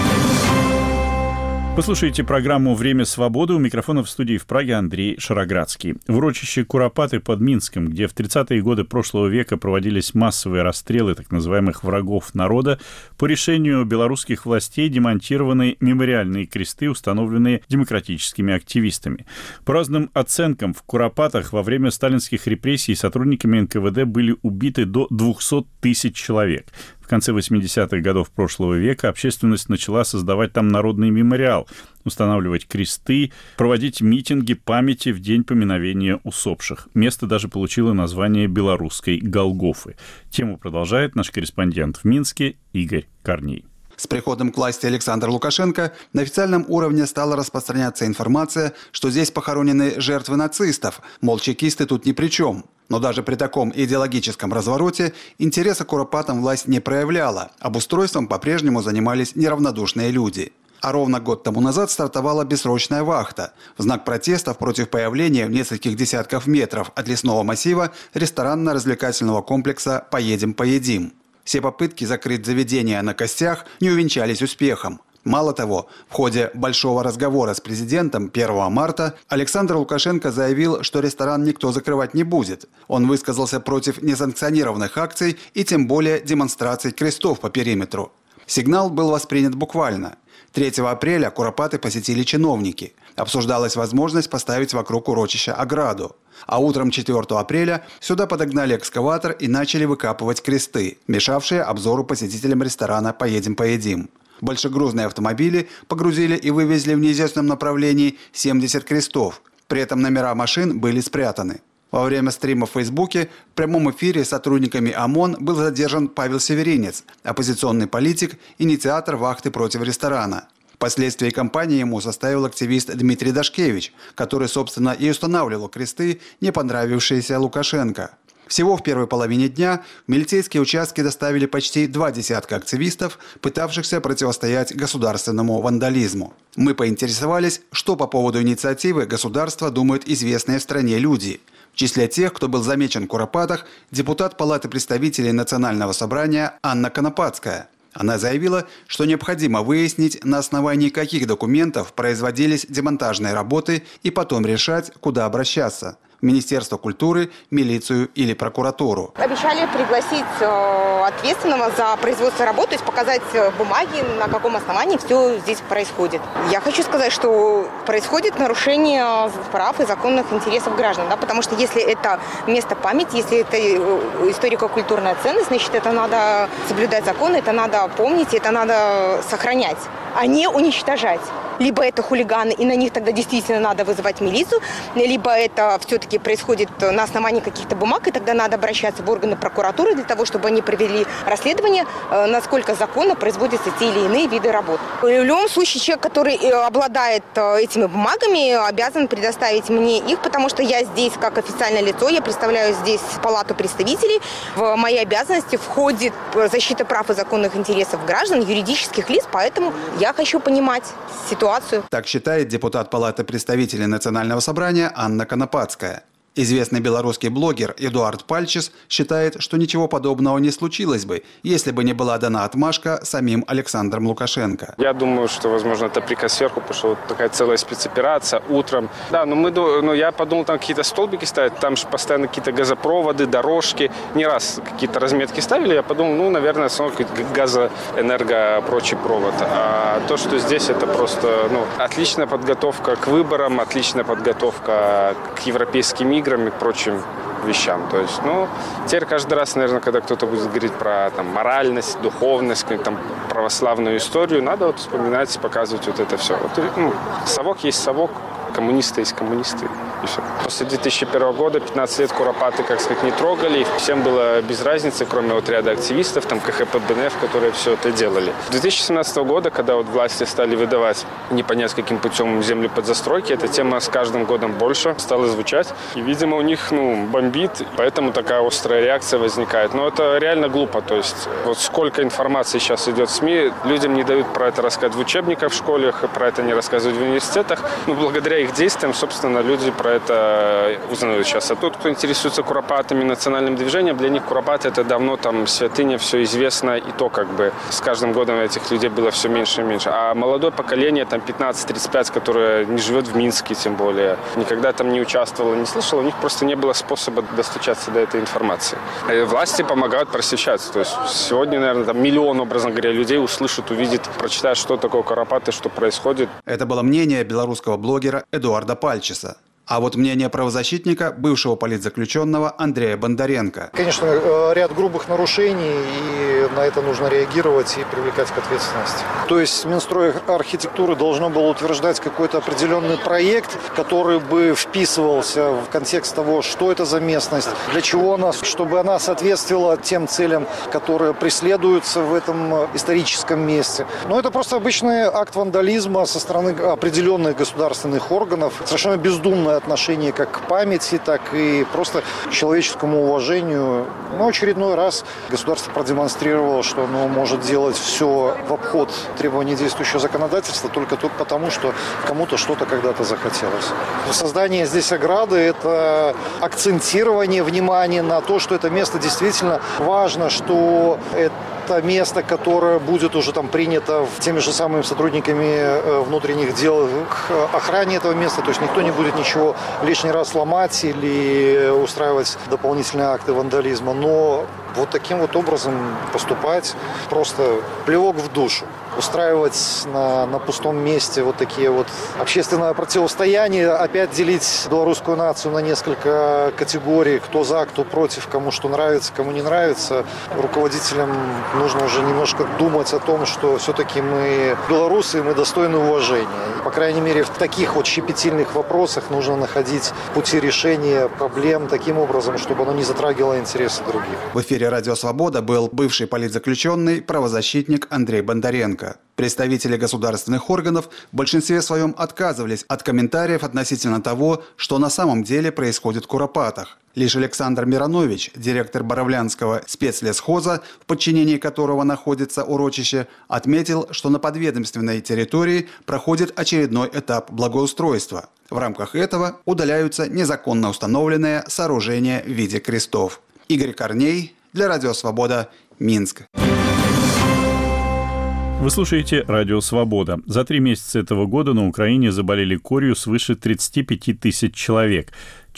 Вы слушаете программу «Время свободы». У микрофона в студии в Праге Андрей Шароградский. В урочище Куропаты под Минском, где в тридцатые годы прошлого века проводились массовые расстрелы так называемых врагов народа, по решению белорусских властей демонтированы мемориальные кресты, установленные демократическими активистами. По разным оценкам, в Куропатах во время сталинских репрессий сотрудниками эн ка вэ дэ были убиты до двухсот тысяч человек. В конце восьмидесятых годов прошлого века общественность начала создавать там народный мемориал, устанавливать кресты, проводить митинги памяти в день поминовения усопших. Место даже получило название белорусской Голгофы. Тему продолжает наш корреспондент в Минске Игорь Корней. С приходом к власти Александра Лукашенко на официальном уровне стала распространяться информация, что здесь похоронены жертвы нацистов, мол, чекисты тут ни при чем. Но даже при таком идеологическом развороте интереса к Куропатам власть не проявляла. Обустройством по-прежнему занимались неравнодушные люди. А ровно год тому назад стартовала бессрочная вахта в знак протестов против появления в нескольких десятков метров от лесного массива ресторанно-развлекательного комплекса «Поедем, поедим». Все попытки закрыть заведение на костях не увенчались успехом. Мало того, в ходе большого разговора с президентом первого марта Александр Лукашенко заявил, что ресторан никто закрывать не будет. Он высказался против несанкционированных акций и тем более демонстраций крестов по периметру. Сигнал был воспринят буквально. третьего апреля Куропаты посетили чиновники. Обсуждалась возможность поставить вокруг урочища ограду. А утром четвёртого апреля сюда подогнали экскаватор и начали выкапывать кресты, мешавшие обзору посетителям ресторана «Поедем, поедим». Большегрузные автомобили погрузили и вывезли в неизвестном направлении семьдесят крестов. При этом номера машин были спрятаны. Во время стрима в Фейсбуке в прямом эфире сотрудниками ОМОН был задержан Павел Северинец, оппозиционный политик, инициатор вахты против ресторана. Впоследствии кампании ему составил активист Дмитрий Дашкевич, который, собственно, и устанавливал кресты, не понравившиеся Лукашенко. Всего в первой половине дня в милицейские участки доставили почти два десятка активистов, пытавшихся противостоять государственному вандализму. Мы поинтересовались, что по поводу инициативы государства думают известные в стране люди. В числе тех, кто был замечен в Куропатах, депутат Палаты представителей Национального собрания Анна Конопадская. Она заявила, что необходимо выяснить, на основании каких документов производились демонтажные работы и потом решать, куда обращаться. Министерство культуры, милицию или прокуратуру. Обещали пригласить ответственного за производство работ, то есть показать бумаги, на каком основании все здесь происходит. Я хочу сказать, что происходит нарушение прав и законных интересов граждан, да, потому что если это место памяти, если это историко-культурная ценность, значит, это надо соблюдать законы, это надо помнить, это надо сохранять, а не уничтожать. Либо это хулиганы, и на них тогда действительно надо вызывать милицию, либо это все-таки происходит на основании каких-то бумаг, и тогда надо обращаться в органы прокуратуры для того, чтобы они провели расследование, насколько законно производятся те или иные виды работ. В любом случае, человек, который обладает этими бумагами, обязан предоставить мне их, потому что я здесь как официальное лицо, я представляю здесь Палату представителей. В мои обязанности входит защита прав и законных интересов граждан, юридических лиц, поэтому я хочу понимать ситуацию. Так считает депутат Палаты представителей Национального собрания Анна Конопадская. Известный белорусский блогер Эдуард Пальчис считает, что ничего подобного не случилось бы, если бы не была дана отмашка самим Александром Лукашенко. Я думаю, что, возможно, это приказ сверху, потому что вот такая целая спецоперация утром. Да, но мы, ну, я подумал, там какие-то столбики ставят, там же постоянно какие-то газопроводы, дорожки. Не раз какие-то разметки ставили, я подумал, ну, наверное, снова газоэнерго, прочий провод. А то, что здесь, это просто, ну, отличная подготовка к выборам, отличная подготовка к европейским играм и к прочим вещам. То есть, ну, теперь каждый раз, наверное, когда кто-то будет говорить про там, моральность, духовность, там, православную историю, надо вот вспоминать, показывать вот это все. Вот, ну, совок есть совок, коммунисты есть коммунисты. И все. После две тысячи первого года пятнадцать лет куропаты, как сказать, не трогали. Всем было без разницы, кроме вот ряда активистов, там ка ха пэ бэ эн эф, которые все это делали. С две тысячи семнадцатого года, когда вот власти стали выдавать непонятно каким путем землю под застройки, эта тема с каждым годом больше стала звучать. И, видимо, у них, ну, бомбит, поэтому такая острая реакция возникает. Но это реально глупо. То есть вот сколько информации сейчас идет в СМИ, людям не дают про это рассказывать в учебниках в школах, про это не рассказывают в университетах. Ну, благодаря их действиям, собственно, люди про это узнают сейчас. А тот, кто интересуется куропатами, национальным движением, для них куропаты это давно там святыня, все известно, и то как бы с каждым годом этих людей было все меньше и меньше. А молодое поколение, там пятнадцать тридцать пять, которое не живет в Минске, тем более, никогда там не участвовало, не слышало, у них просто не было способа достучаться до этой информации. И власти помогают просвещаться. То есть сегодня, наверное, там миллион, образно говоря, людей услышат, увидят, прочитают, что такое куропаты, что происходит. Это было мнение белорусского блогера Эдуарда Пальчиса. А вот мнение правозащитника, бывшего политзаключенного Андрея Бондаренко. Конечно, ряд грубых нарушений, и на это нужно реагировать и привлекать к ответственности. То есть Минстрой архитектуры должно было утверждать какой-то определенный проект, который бы вписывался в контекст того, что это за местность, для чего она, чтобы она соответствовала тем целям, которые преследуются в этом историческом месте. Но это просто обычный акт вандализма со стороны определенных государственных органов, совершенно бездумное отношение как к памяти, так и просто к человеческому уважению. Но очередной раз государство продемонстрировало, что оно может делать все в обход требований действующего законодательства только потому, что кому-то что-то когда-то захотелось. Создание здесь ограды – это акцентирование внимания на то, что это место действительно важно, что это место, которое будет уже там принято теми же самыми сотрудниками внутренних дел к охране этого места. То есть никто не будет ничего лишний раз ломать или устраивать дополнительные акты вандализма. Но вот таким вот образом поступать просто плевок в душу. Устраивать на, на пустом месте вот такие вот общественное противостояние, опять делить белорусскую нацию на несколько категорий, кто за, кто против, кому что нравится, кому не нравится. Руководителям нужно уже немножко думать о том, что все-таки мы белорусы, и мы достойны уважения. И, по крайней мере, в таких вот щепетильных вопросах нужно находить пути решения проблем таким образом, чтобы оно не затрагивало интересы других. В эфире «Радио Свобода» был бывший политзаключенный, правозащитник Андрей Бондаренко. Представители государственных органов в большинстве своем отказывались от комментариев относительно того, что на самом деле происходит в Куропатах. Лишь Александр Миронович, директор Боровлянского спецлесхоза, в подчинении которого находится урочище, отметил, что на подведомственной территории проходит очередной этап благоустройства. В рамках этого удаляются незаконно установленные сооружения в виде крестов. Игорь Корней для «Радио Свобода», Минск. Вы слушаете «Радио Свобода». За три месяца этого года на Украине заболели корью свыше тридцати пяти тысяч человек.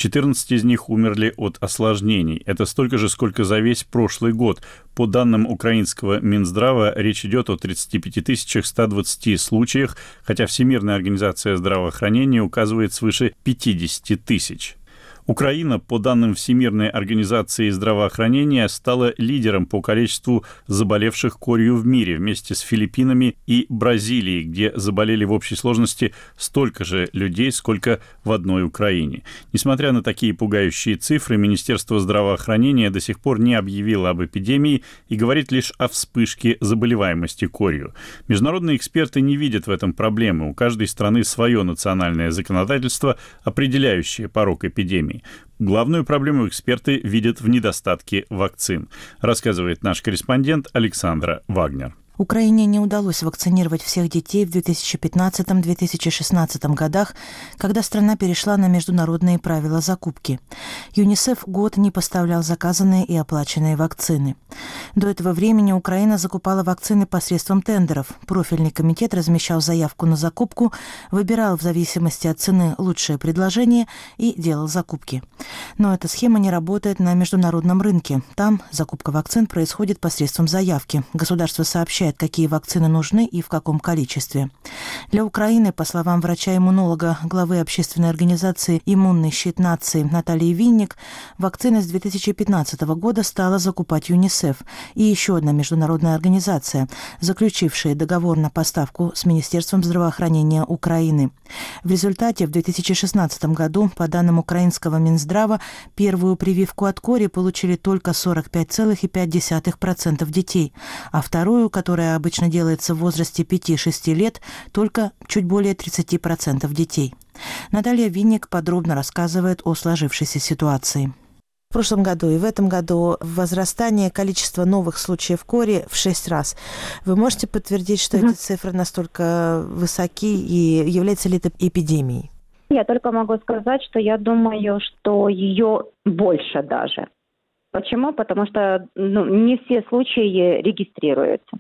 четырнадцать из них умерли от осложнений. Это столько же, сколько за весь прошлый год. По данным украинского Минздрава, речь идет о тридцати пяти тысячах ста двадцати случаях, хотя Всемирная организация здравоохранения указывает свыше пятидесяти тысяч. Украина, по данным Всемирной организации здравоохранения, стала лидером по количеству заболевших корью в мире вместе с Филиппинами и Бразилией, где заболели в общей сложности столько же людей, сколько в одной Украине. Несмотря на такие пугающие цифры, Министерство здравоохранения до сих пор не объявило об эпидемии и говорит лишь о вспышке заболеваемости корью. Международные эксперты не видят в этом проблемы. У каждой страны свое национальное законодательство, определяющее порог эпидемии. Главную проблему эксперты видят в недостатке вакцин, рассказывает наш корреспондент Александра Вагнер. Украине не удалось вакцинировать всех детей в две тысячи пятнадцатом — две тысячи шестнадцатом годах, когда страна перешла на международные правила закупки. ЮНИСЕФ год не поставлял заказанные и оплаченные вакцины. До этого времени Украина закупала вакцины посредством тендеров. Профильный комитет размещал заявку на закупку, выбирал в зависимости от цены лучшее предложение и делал закупки. Но эта схема не работает на международном рынке. Там закупка вакцин происходит посредством заявки. Государство сообщает, какие вакцины нужны и в каком количестве. Для Украины, по словам врача-иммунолога, главы общественной организации «Иммунный щит нации» Натальи Винник, вакцины с две тысячи пятнадцатого года стала закупать ЮНИСЕФ и еще одна международная организация, заключившая договор на поставку с Министерством здравоохранения Украины. В результате в две тысячи шестнадцатом году, по данным украинского Минздрава, первую прививку от кори получили только сорок пять целых пять десятых процента детей, а вторую, которая обычно делается в возрасте пяти-шести лет, только чуть более тридцати процентов детей. Наталья Винник подробно рассказывает о сложившейся ситуации. В прошлом году и в этом году возрастание количества новых случаев кори в шесть раз. Вы можете подтвердить, что mm-hmm. эти цифры настолько высоки, и является ли это эпидемией? Я только могу сказать, что я думаю, что ее больше даже. Почему? Потому что ну, не все случаи регистрируются.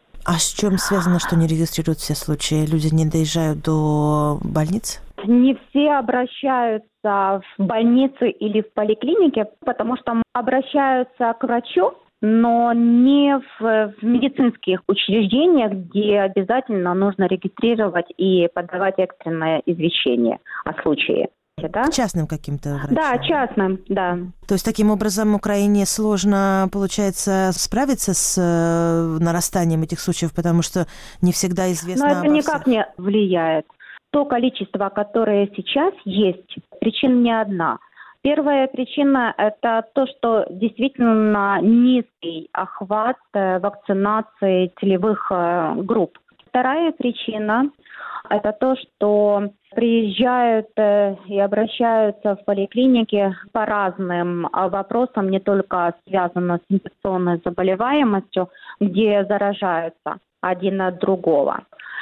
А с чем связано, что не регистрируют все случаи? Люди не доезжают до больниц? Не все обращаются в больницы или в поликлинике, потому что обращаются к врачу, но не в, в медицинских учреждениях, где обязательно нужно регистрировать и подавать экстренное извещение о случае. Да? Частным каким-то врачом? Да, частным, да. То есть таким образом Украине сложно, получается, справиться с э, нарастанием этих случаев, потому что не всегда известно. Но это никак всех. Не влияет. То количество, которое сейчас есть, причин не одна. Первая причина – это то, что действительно низкий охват вакцинации целевых групп. Вторая причина – это то, что приезжают и обращаются в поликлиники по разным вопросам, не только связанным с инфекционной заболеваемостью, где заражаются один от другого.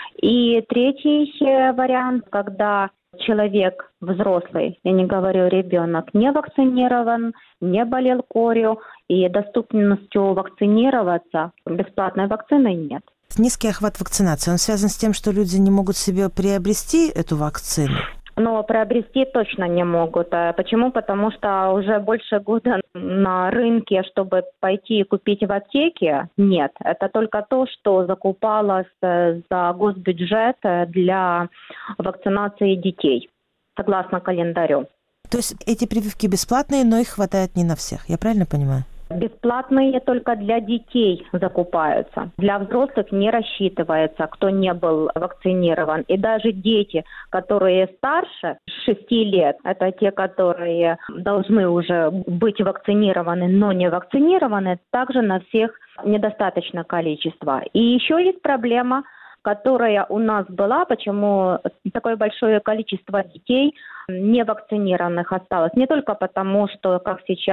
И третий вариант, когда человек взрослый, я не говорю ребенок, не вакцинирован, не болел корью, и доступностью вакцинироваться бесплатной вакцины нет. Низкий охват вакцинации, он связан с тем, что люди не могут себе приобрести эту вакцину? Но приобрести точно не могут. Почему? Потому что уже больше года на рынке, чтобы пойти и купить в аптеке, нет. Это только то, что закупалось за госбюджет для вакцинации детей, согласно календарю. То есть эти прививки бесплатные, но их хватает не на всех, я правильно понимаю? Бесплатные только для детей закупаются. Для взрослых не рассчитывается, кто не был вакцинирован. И даже дети, которые старше шести лет, это те, которые должны уже быть вакцинированы, но не вакцинированы, также на всех недостаточно количества. И еще есть проблема, которая у нас была, почему такое большое количество детей не вакцинированных осталось. Не только потому, что, как сейчас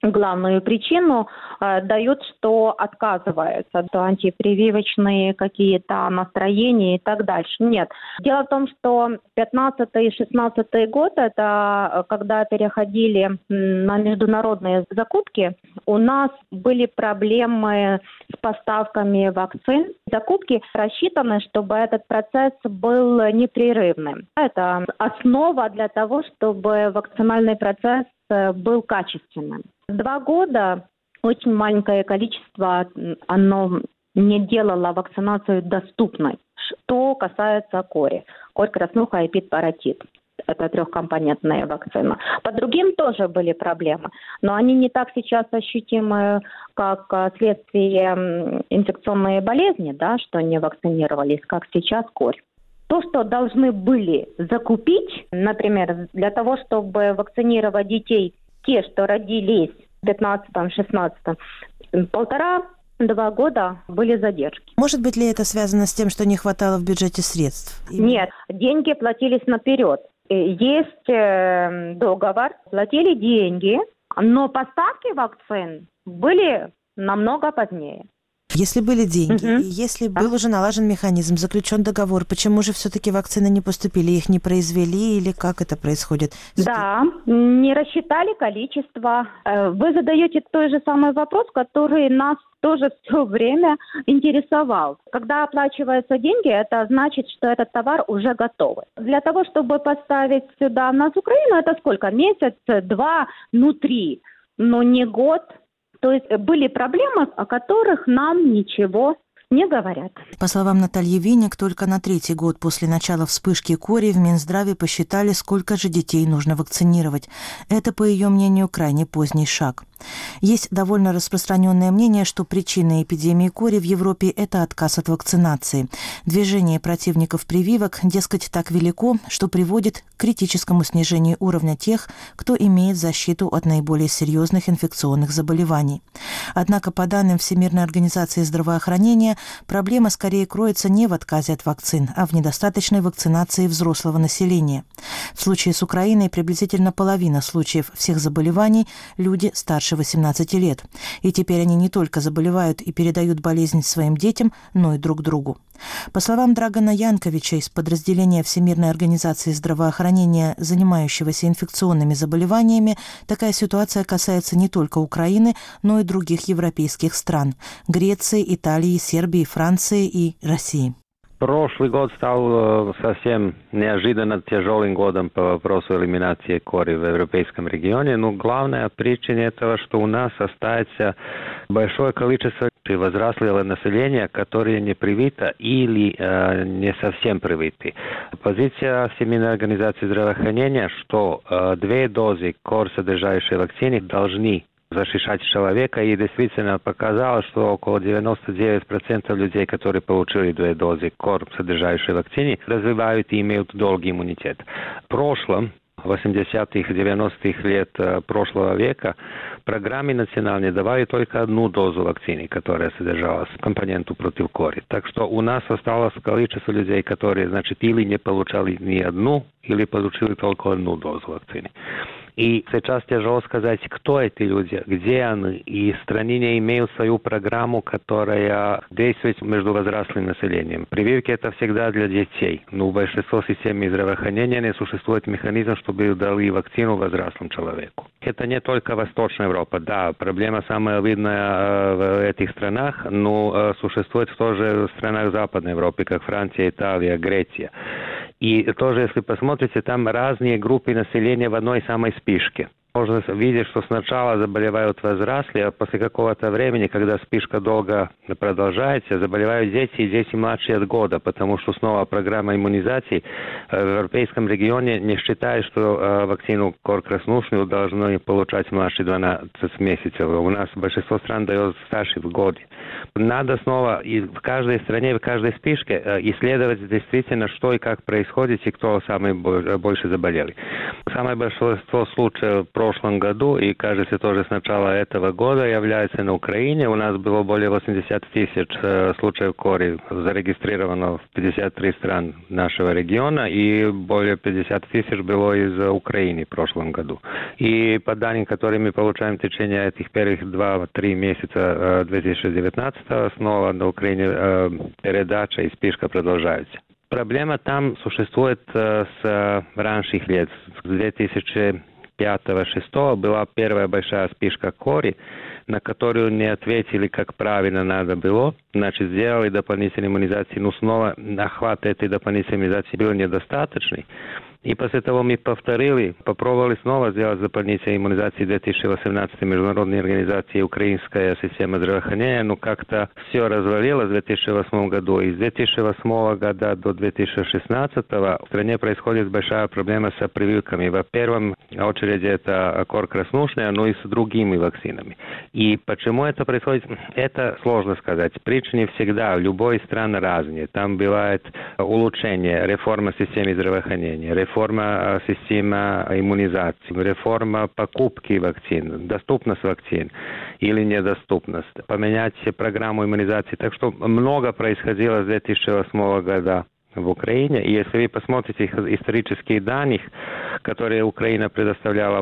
главную причину э, дают, что отказываются, то антипрививочные какие-то настроения и так дальше. Нет. Дело в том, что пятнадцатый и шестнадцатый год, это когда переходили на международные закупки, у нас были проблемы с поставками вакцин. Закупки рассчитаны, чтобы этот процесс был непрерывным. Это основа для того, чтобы вакцинальный процесс был качественным. Два года очень маленькое количество, оно не делало вакцинацию доступной. Что касается кори. Корь, краснуха и пит-паротит. Это трехкомпонентная вакцина. По другим тоже были проблемы, но они не так сейчас ощутимы, как следствие инфекционной болезни, да, что не вакцинировались, как сейчас корь. То, что должны были закупить, например, для того, чтобы вакцинировать детей, те, что родились в пятнадцатом-шестнадцатом, полтора-два года были задержки. Может быть ли это связано с тем, что не хватало в бюджете средств? Нет, деньги платились наперед. Есть договор, платили деньги, но поставки вакцин были намного позднее. Если были деньги, Угу. и если был уже налажен механизм, заключен договор, почему же все-таки вакцины не поступили? Их не произвели или как это происходит? Да, не рассчитали количество. Вы задаете тот же самый вопрос, который нас тоже все время интересовал. Когда оплачиваются деньги, это значит, что этот товар уже готов. Для того, чтобы поставить сюда в нас Украину, это сколько? Месяц, два, ну три, но не год. То есть были проблемы, о которых нам ничего не говорят. По словам Натальи Винник, только на третий год после начала вспышки кори в Минздраве посчитали, сколько же детей нужно вакцинировать. Это, по ее мнению, крайне поздний шаг. Есть довольно распространенное мнение, что причина эпидемии кори в Европе – это отказ от вакцинации. Движение противников прививок, дескать, так велико, что приводит к критическому снижению уровня тех, кто имеет защиту от наиболее серьезных инфекционных заболеваний. Однако, по данным Всемирной организации здравоохранения, проблема скорее кроется не в отказе от вакцин, а в недостаточной вакцинации взрослого населения. В случае с Украиной приблизительно половина случаев всех заболеваний – люди старше восемнадцати лет. И теперь они не только заболевают и передают болезнь своим детям, но и друг другу. По словам Драгана Янковича из подразделения Всемирной организации здравоохранения, занимающегося инфекционными заболеваниями, такая ситуация касается не только Украины, но и других европейских стран – Греции, Италии, Сербии, Франции и России. Прошлый год стал совсем неожиданно тяжелым годом по вопросу элиминации кори в европейском регионе. Но главная причина этого, что у нас остается большое количество возрастного населения, которое не привито или э, не совсем привиты. Позиция Всемирной организации здравоохранения, что э, две дозы кор, содержащей вакцины, должны защищать человека, и действительно показалось, что около девяносто девять процентов людей, которые получили две дозы кор, содержащей вакцины, развивают и имеют долгий иммунитет. В прошлом, восьмидесятых, девяностых лет прошлого века, программе национальной давали только одну дозу вакцины, которая содержалась компоненту против кори. Так что у нас осталось количество людей, которые, значит, или не получали ни одну, или получили только одну дозу вакцины. И сейчас тяжело сказать, кто эти люди, где они. И страны не имеют свою программу, которая действует между возрастным населением. Прививки это всегда для детей. Но в большинстве систем здравоохранения не существует механизм, чтобы дали вакцину взрослому человеку. Это не только Восточная Европа. Да, проблема самая видная в этих странах, но существует тоже в странах Западной Европы, как Франция, Италия, Греция. И тоже, если посмотрите, там разные группы населения в одной самой спишке. Можно видеть, что сначала заболевают взрослые, а после какого-то времени, когда спишка долго продолжается, заболевают дети и дети младшие от года, потому что снова программа иммунизации в европейском регионе не считает, что вакцину кор-краснушную должны получать младше двенадцати месяцев. У нас большинство стран дает старше в годы. Надо снова и в каждой стране, в каждой спишке исследовать действительно, что и как происходит, и кто самый больше заболели. Самое большинство случаев прошлом году и, кажется, тоже с начала этого года является на Украине. У нас было более восемьдесят тысяч случаев кори зарегистрировано в пятьдесят три стран нашего региона и более пятьдесят тысяч было из Украины в прошлом году. И по данным, которые мы получаем в течение этих первых два-три месяца две тысячи девятнадцатого, снова на Украине передача и спишка продолжаются. Проблема там существует с ранних лет. С две тысячи пятого-две тысячи шестого была первая большая спишка кори, на которую не ответили, как правильно надо было. Значит, сделали дополнительную иммунизацию, но снова охват этой дополнительной иммунизации был недостаточный. И после того мы повторили, попробовали снова сделать дополнительную иммунизацию в две тысячи восемнадцатом международной организации «Украинская система здравоохранения», но как-то все развалилось в две тысячи восьмом году. И с две тысячи восьмого года до две тысячи шестнадцатого в стране происходит большая проблема с прививками. Во первом очереди это кор краснушная, но и с другими вакцинами. И почему это происходит, это сложно сказать. Причины всегда в любой стране разные. Там бывает улучшение, реформа системы здравоохранения, реформа системы иммунизации, реформа покупки вакцин, доступность вакцин или недоступность, поменять программу иммунизации. Так что много происходило с две тысячи восьмого года в Украине. И если вы посмотрите исторические данные, которые Украина предоставляла,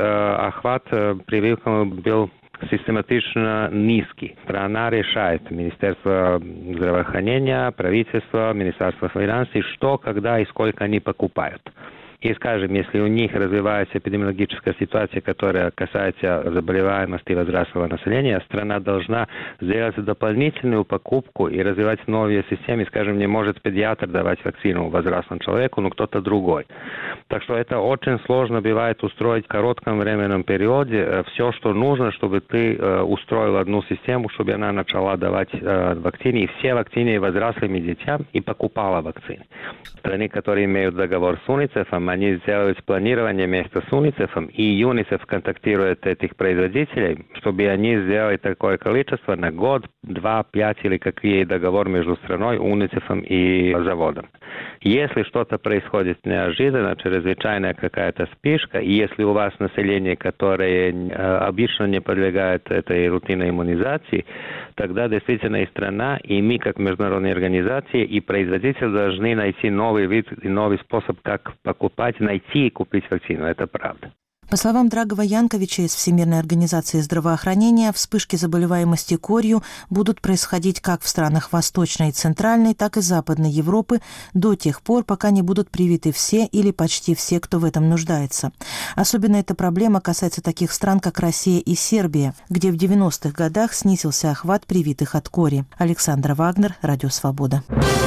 охват прививками был систематично низкий. Страна решает, Министерство здравоохранения, правительство, Министерство финансов, что, когда и сколько они покупают. И, скажем, если у них развивается эпидемиологическая ситуация, которая касается заболеваемости возрастного населения, страна должна сделать дополнительную покупку и развивать новые системы. Скажем, не может педиатр давать вакцину возрастному человеку, но кто-то другой. Так что это очень сложно бывает устроить в коротком временном периоде все, что нужно, чтобы ты устроил одну систему, чтобы она начала давать вакцины, и все вакцины возрастным детям, и покупала вакцины. Страны, которые имеют договор с УНИЦЕФом, они сделают планирование вместе с УНИЦЕФом, и ЮНИСЕФ контактирует этих производителей, чтобы они сделали такое количество на год, два, пять или какие договор между страной, УНИЦЕФом и заводом. Если что-то происходит неожиданно, чрезвычайная какая-то спешка, и если у вас население, которое э, обычно не подвергает этой рутинной иммунизации, тогда действительно и страна, и мы, как международные организации, и производители должны найти новый вид и новый способ, как покупать, найти и купить вакцину. Это правда. По словам Драгова Янковича из Всемирной организации здравоохранения, вспышки заболеваемости корью будут происходить как в странах Восточной и Центральной, так и Западной Европы до тех пор, пока не будут привиты все или почти все, кто в этом нуждается. Особенно эта проблема касается таких стран, как Россия и Сербия, где в девяностых годах снизился охват привитых от кори. Александра Вагнер, Радио Свобода.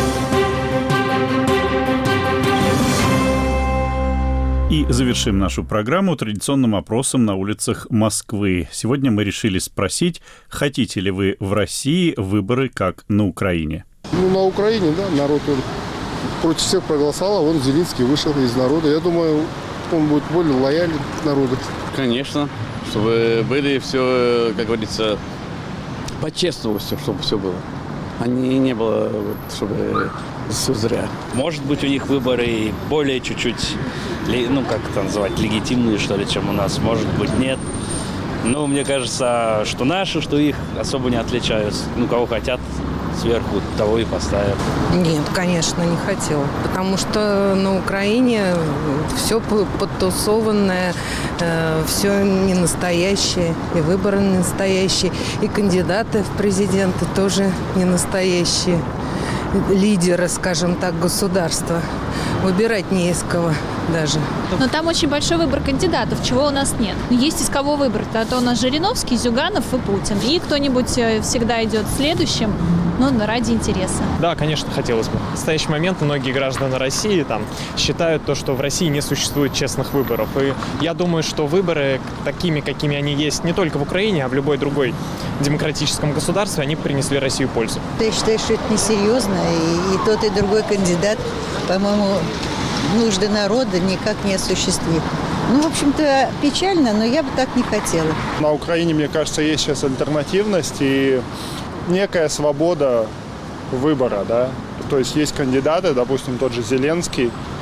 И завершим нашу программу традиционным опросом на улицах Москвы. Сегодня мы решили спросить, хотите ли вы в России выборы, как на Украине? Ну, на Украине, да, народ он против всех проголосовал, а он Зеленский вышел из народа. Я думаю, он будет более лоялен к народу. Конечно, чтобы были все, как говорится, по-честному все, чтобы все было. А не, не было, чтобы все зря. Может быть, у них выборы более чуть-чуть, ну, как это называть, легитимные, что ли, чем у нас. Может быть, нет. Но мне кажется, что наши, что их особо не отличаются. Ну, кого хотят сверху, того и поставят. Нет, конечно, не хотела. Потому что на Украине все подтусованное, все не настоящее. И выборы не настоящие, и кандидаты в президенты тоже не настоящие. Лидеры, скажем так, государства. Выбирать не из кого даже. Но там очень большой выбор кандидатов, чего у нас нет. Есть из кого выбрать. А то у нас Жириновский, Зюганов и Путин. И кто-нибудь всегда идет следующим, ну, ради интереса. Да, конечно, хотелось бы. В настоящий момент многие граждане России там считают то, что в России не существует честных выборов. И я думаю, что выборы такими, какими они есть, не только в Украине, а в любой другой демократическом государстве, они принесли Россию пользу. Я считаю, что это несерьезно. И, и тот, и другой кандидат, по-моему, нужды народа никак не осуществит. Ну, в общем-то, печально, но я бы так не хотела. На Украине, мне кажется, есть сейчас альтернативность и некая свобода выбора, да. То есть есть кандидаты, допустим, тот же Зеленский,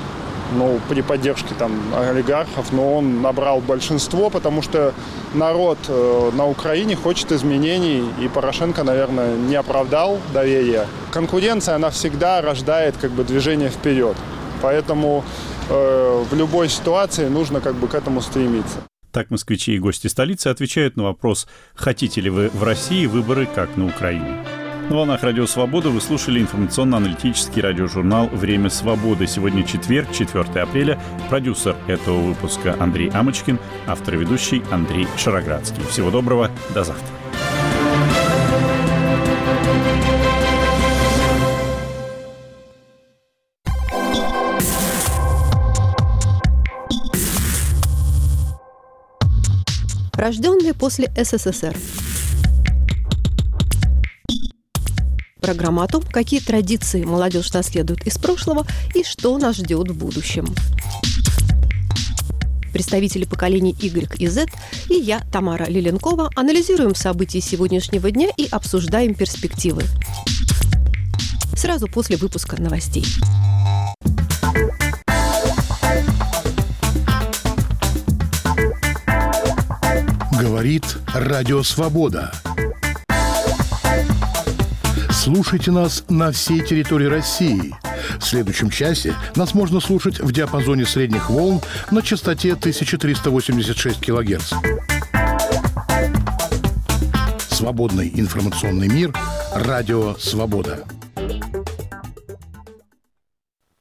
ну, при поддержке там олигархов, но он набрал большинство, потому что народ э, на Украине хочет изменений, и Порошенко, наверное, не оправдал доверия. Конкуренция, она всегда рождает как бы движение вперед, поэтому э, в любой ситуации нужно как бы к этому стремиться. Так москвичи и гости столицы отвечают на вопрос, хотите ли вы в России выборы, как на Украине. На волнах Радио Свобода вы слушали информационно-аналитический радиожурнал «Время свободы». Сегодня четверг, четвёртого апреля. Продюсер этого выпуска Андрей Амочкин, автор и ведущий Андрей Шароградский. Всего доброго, до завтра. Рожденные после СССР. Программа о том, какие традиции молодежь наследует из прошлого и что нас ждет в будущем. Представители поколений Y и Z и я, Тамара Лиленкова, анализируем события сегодняшнего дня и обсуждаем перспективы. Сразу после выпуска новостей. Говорит Радио Свобода. Слушайте нас на всей территории России. В следующем часе нас можно слушать в диапазоне средних волн на частоте тысяча триста восемьдесят шесть килогерц. Свободный информационный мир. Радио Свобода.